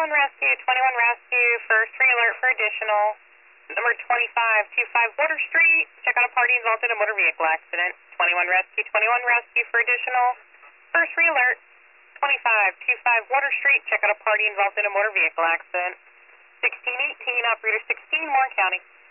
Rescue, first re-alert for additional. Number 2525 Water Street, check out a party involved in a motor vehicle accident. 21 Rescue for additional. First re-alert, 2525 Water Street, check out a party involved in a motor vehicle accident. 1618, operator 16, Warren County.